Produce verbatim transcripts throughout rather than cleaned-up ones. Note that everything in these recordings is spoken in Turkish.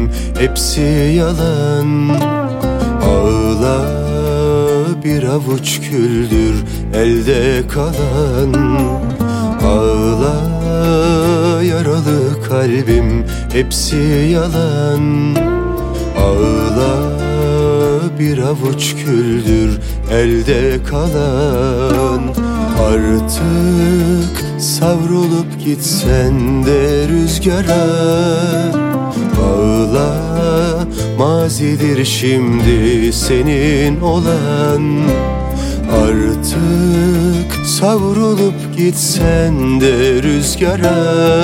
kalbim hepsi yalan. Ağla, bir avuç küldür elde kalan. Ağla, yaralı kalbim hepsi yalan. Ağla, bir avuç küldür elde kalan. Artık savrulup gitsen de rüzgara. Ağla, mazidir şimdi senin olan. Artık savrulup gitsen de rüzgara.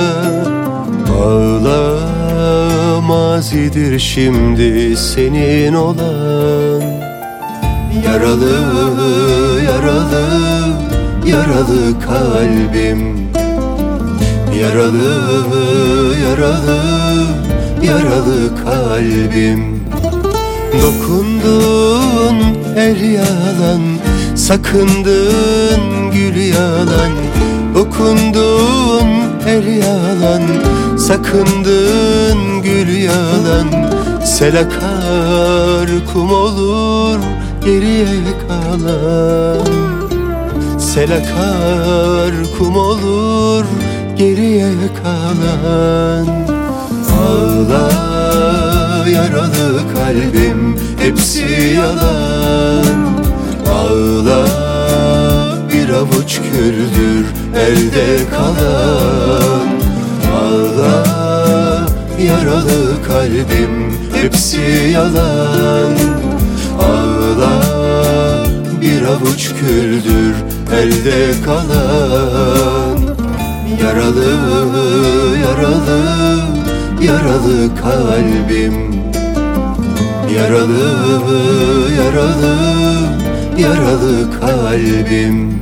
Ağla, mazidir şimdi senin olan. Yaralı, yaralı, yaralı kalbim. Yaralı, yaralı, yaralı kalbim. Dokundun el yalan, sakındın gül yalan. Dokundun el yalan, sakındın gül yalan. Sel akar kum olur geriye kalan. Sel akar kum olur geriye kalan. Ağla, yaralı kalbim hepsi yalan. Ağla, bir avuç küldür elde kalan. Ağla, yaralı kalbim hepsi yalan. Ağla, bir avuç küldür elde kalan. Yaralı, yaralı, yaralı kalbim. Yaralı, yaralı, yaralı kalbim.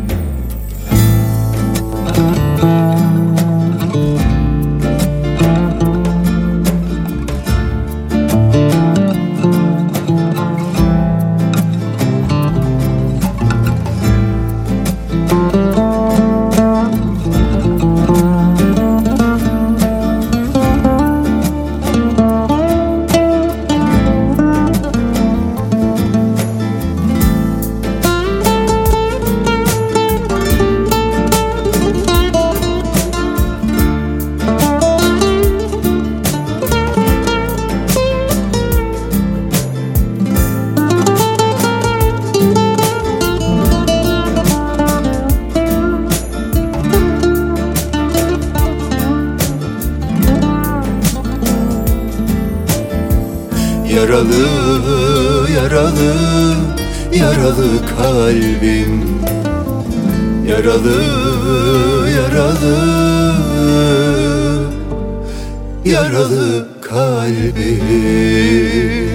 Yaralı, yaralı, yaralı kalbim. Yaralı, yaralı, yaralı kalbim.